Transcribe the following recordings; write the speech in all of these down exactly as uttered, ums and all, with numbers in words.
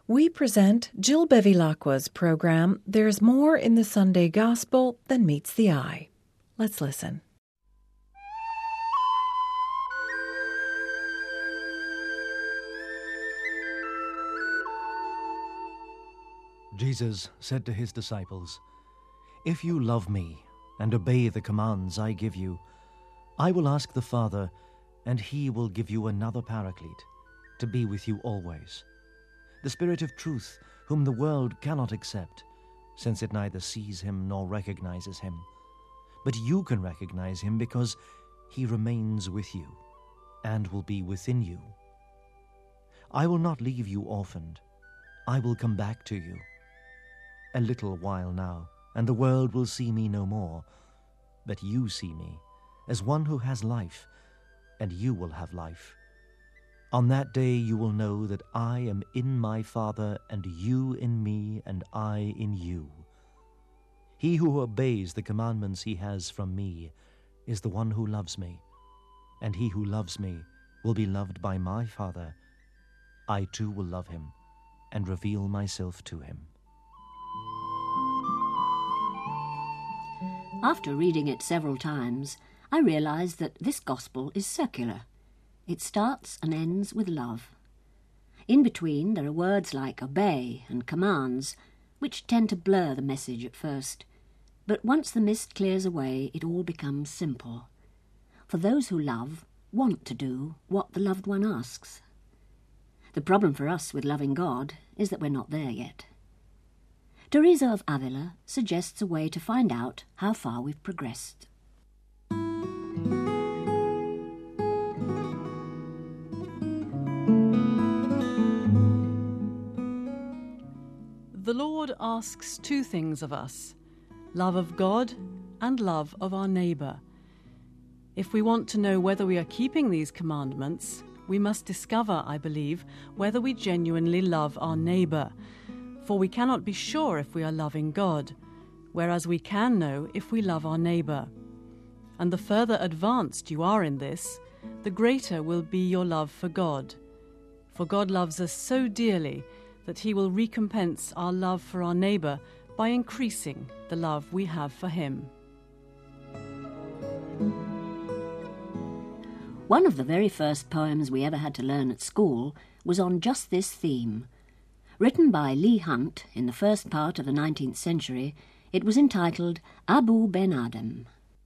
we present Jill Bevilacqua's program, There's More in the Sunday Gospel Than Meets the Eye. Let's listen. Jesus said to his disciples, "If you love me and obey the commands I give you, I will ask the Father, and he will give you another Paraclete, to be with you always. The Spirit of truth, whom the world cannot accept, since it neither sees him nor recognizes him. But you can recognize him because he remains with you and will be within you. I will not leave you orphaned. I will come back to you. A little while now, and the world will see me no more. But you see me as one who has life, and you will have life. On that day you will know that I am in my Father, and you in me, and I in you. He who obeys the commandments he has from me is the one who loves me, and he who loves me will be loved by my Father. I too will love him and reveal myself to him." After reading it several times, I realised that this gospel is circular. It starts and ends with love. In between, there are words like obey and commands, which tend to blur the message at first. But once the mist clears away, it all becomes simple. For those who love want to do what the loved one asks. The problem for us with loving God is that we're not there yet. Teresa of Avila suggests a way to find out how far we've progressed. The Lord asks two things of us, love of God and love of our neighbour. If we want to know whether we are keeping these commandments, we must discover, I believe, whether we genuinely love our neighbour. For we cannot be sure if we are loving God, whereas we can know if we love our neighbour. And the further advanced you are in this, the greater will be your love for God. For God loves us so dearly that he will recompense our love for our neighbour by increasing the love we have for him. One of the very first poems we ever had to learn at school was on just this theme. Written by Leigh Hunt in the first part of the nineteenth century, it was entitled Abu Ben Adhem.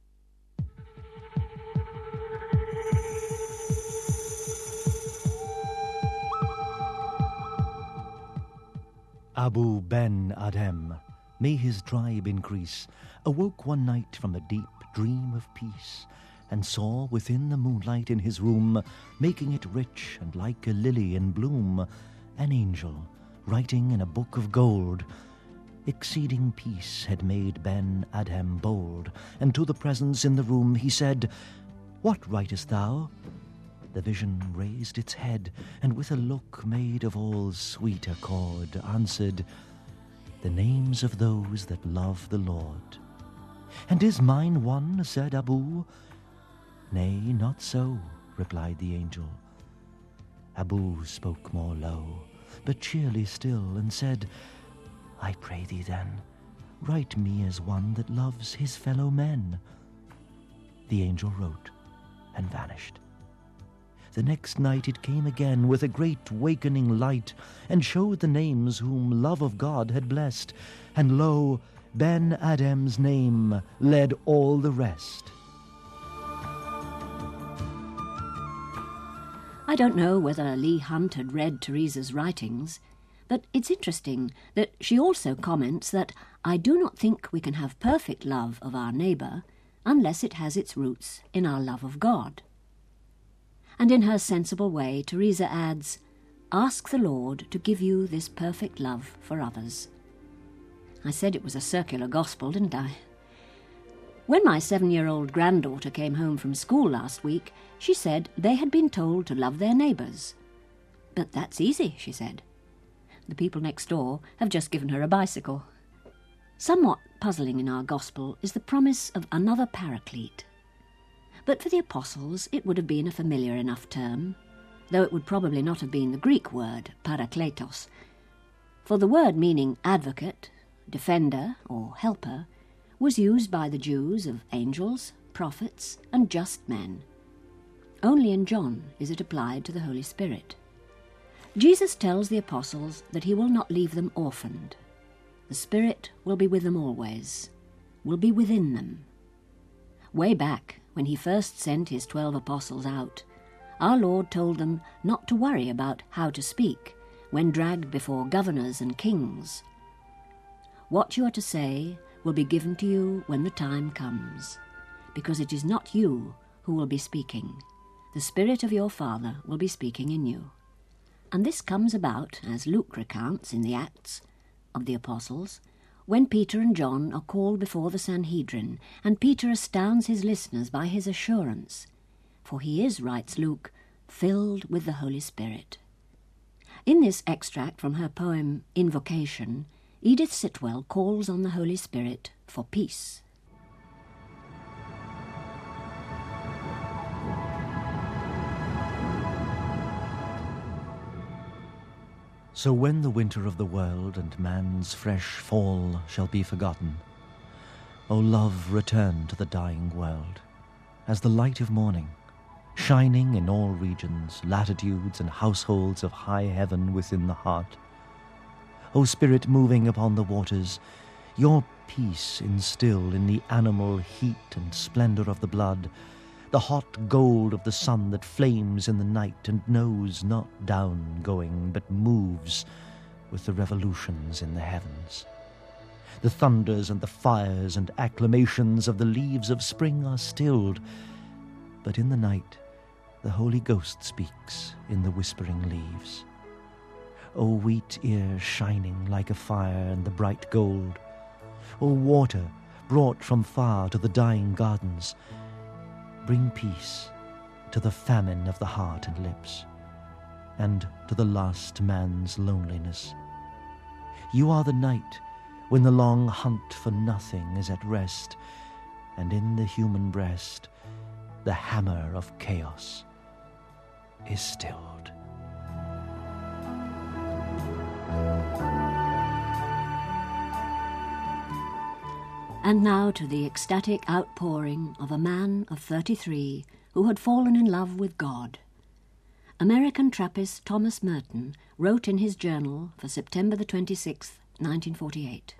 Abu Ben Adhem, may his tribe increase, awoke one night from a deep dream of peace, and saw within the moonlight in his room, making it rich and like a lily in bloom, an angel writing in a book of gold. Exceeding peace had made Ben Adhem bold, and to the presence in the room he said, "What writest thou?" The vision raised its head, and with a look made of all sweet accord, answered, "The names of those that love the Lord." "And is mine one?" said Abu. "Nay, not so," replied the angel. Abu spoke more low, but cheerly still, and said, "I pray thee then, write me as one that loves his fellow men." The angel wrote and vanished. The next night it came again with a great wakening light, and showed the names whom love of God had blessed. And lo, Ben Adhem's name led all the rest. I don't know whether Leigh Hunt had read Teresa's writings, but it's interesting that she also comments that I do not think we can have perfect love of our neighbour unless it has its roots in our love of God. And in her sensible way, Teresa adds, "Ask the Lord to give you this perfect love for others." I said it was a circular gospel, didn't I? When my seven-year-old granddaughter came home from school last week, she said they had been told to love their neighbours. "But that's easy," she said. The people next door have just given her a bicycle. Somewhat puzzling in our gospel is the promise of another Paraclete. But for the apostles it would have been a familiar enough term, though it would probably not have been the Greek word parakletos. For the word meaning advocate, defender, or helper was used by the Jews of angels, prophets, and just men. Only in John is it applied to the Holy Spirit. Jesus tells the apostles that he will not leave them orphaned. The Spirit will be with them always, will be within them. Way back, when he first sent his twelve apostles out, our Lord told them not to worry about how to speak when dragged before governors and kings. What you are to say will be given to you when the time comes, because it is not you who will be speaking. The Spirit of your Father will be speaking in you. And this comes about, as Luke recounts in the Acts of the Apostles, when Peter and John are called before the Sanhedrin, and Peter astounds his listeners by his assurance, for he is, writes Luke, filled with the Holy Spirit. In this extract from her poem Invocation, Edith Sitwell calls on the Holy Spirit for peace. So when the winter of the world and man's fresh fall shall be forgotten, O love, return to the dying world, as the light of morning, shining in all regions, latitudes, and households of high heaven within the heart. O Spirit moving upon the waters, your peace instill in the animal heat and splendor of the blood, the hot gold of the sun that flames in the night and knows not down going, but moves with the revolutions in the heavens. The thunders and the fires and acclamations of the leaves of spring are stilled, but in the night the Holy Ghost speaks in the whispering leaves. O wheat ear shining like a fire in the bright gold, O water brought from far to the dying gardens, bring peace to the famine of the heart and lips, and to the last man's loneliness. You are the night when the long hunt for nothing is at rest, and in the human breast the hammer of chaos is stilled. And now to the ecstatic outpouring of a man of thirty-three who had fallen in love with God. American Trappist Thomas Merton wrote in his journal for September the twenty-sixth, nineteen forty-eight.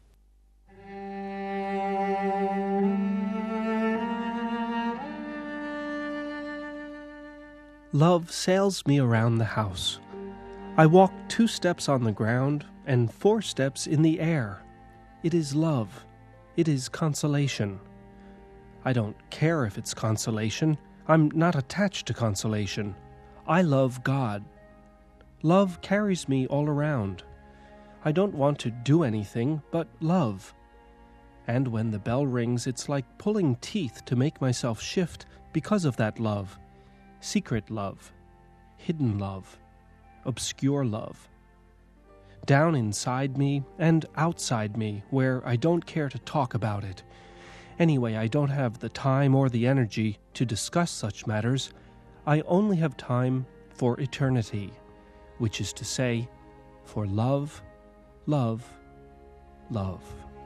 Love sails me around the house. I walk two steps on the ground and four steps in the air. It is love. It is consolation. I don't care if it's consolation. I'm not attached to consolation. I love God. Love carries me all around. I don't want to do anything but love. And when the bell rings, it's like pulling teeth to make myself shift because of that love. Secret love, hidden love, obscure love. Down inside me and outside me, where I don't care to talk about it. Anyway, I don't have the time or the energy to discuss such matters. I only have time for eternity, which is to say, for love, love, love.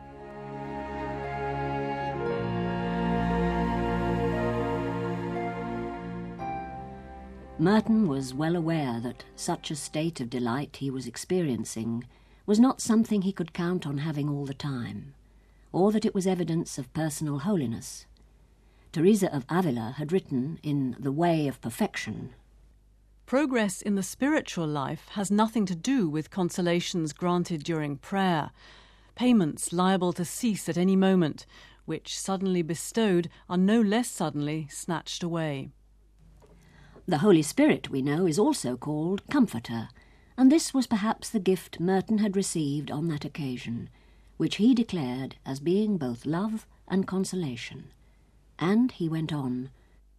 Merton was well aware that such a state of delight he was experiencing was not something he could count on having all the time, or that it was evidence of personal holiness. Teresa of Avila had written in The Way of Perfection, Progress in the spiritual life has nothing to do with consolations granted during prayer, payments liable to cease at any moment, which, suddenly bestowed, are no less suddenly snatched away. The Holy Spirit, we know, is also called Comforter, and this was perhaps the gift Merton had received on that occasion, which he declared as being both love and consolation. And he went on,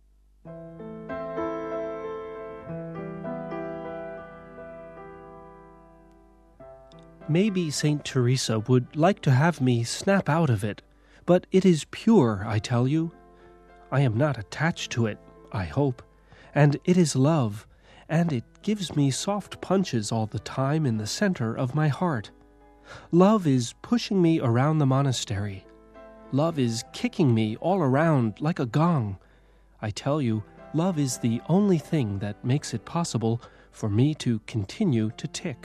Maybe Saint Teresa would like to have me snap out of it, but it is pure, I tell you. I am not attached to it, I hope. And it is love, and it gives me soft punches all the time in the center of my heart. Love is pushing me around the monastery. Love is kicking me all around like a gong. I tell you, love is the only thing that makes it possible for me to continue to tick.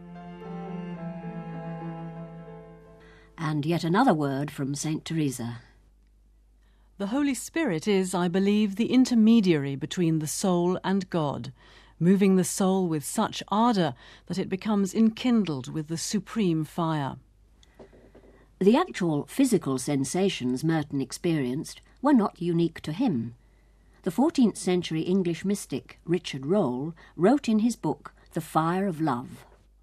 And yet another word from Saint Teresa. The Holy Spirit is, I believe, the intermediary between the soul and God, moving the soul with such ardour that it becomes enkindled with the supreme fire. The actual physical sensations Merton experienced were not unique to him. The fourteenth century English mystic Richard Rolle wrote in his book The Fire of Love,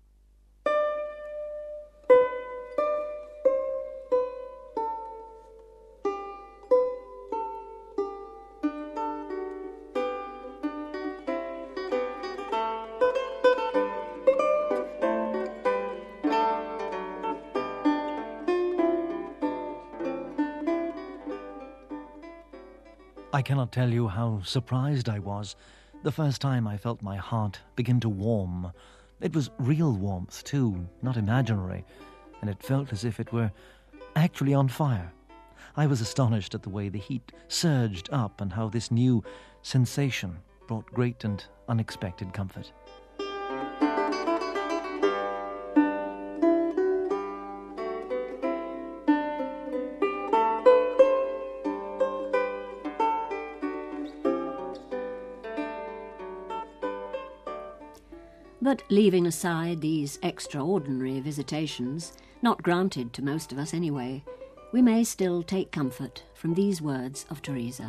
I cannot tell you how surprised I was the first time I felt my heart begin to warm. It was real warmth, too, not imaginary, and it felt as if it were actually on fire. I was astonished at the way the heat surged up and how this new sensation brought great and unexpected comfort. But leaving aside these extraordinary visitations, not granted to most of us anyway, we may still take comfort from these words of Teresa.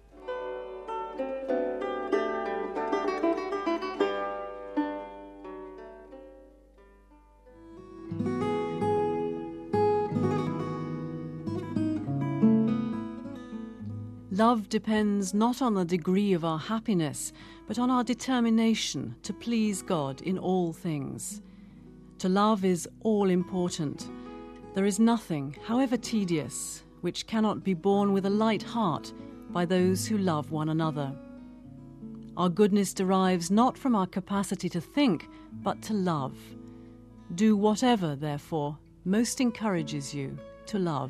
Love depends not on the degree of our happiness, but on our determination to please God in all things. To love is all-important. There is nothing, however tedious, which cannot be borne with a light heart by those who love one another. Our goodness derives not from our capacity to think, but to love. Do whatever, therefore, most encourages you to love.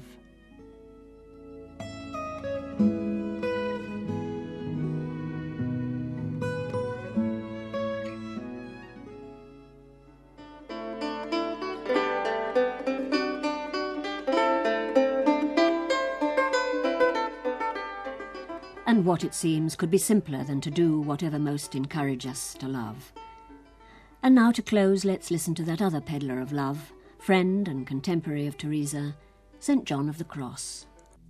And what it seems could be simpler than to do whatever most encourage us to love. And now to close, let's listen to that other peddler of love, friend and contemporary of Teresa, Saint John of the Cross.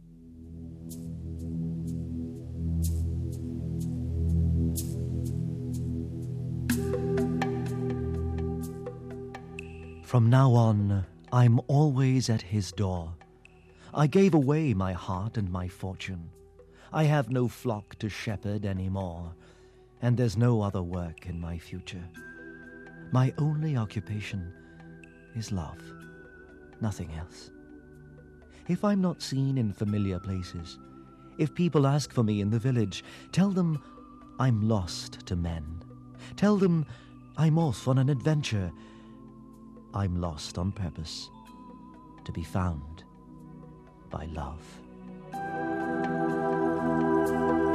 From now on, I'm always at his door. I gave away my heart and my fortune. I have no flock to shepherd any more, and there's no other work in my future. My only occupation is love, nothing else. If I'm not seen in familiar places, if people ask for me in the village, tell them I'm lost to men. Tell them I'm off on an adventure. I'm lost on purpose, to be found by love.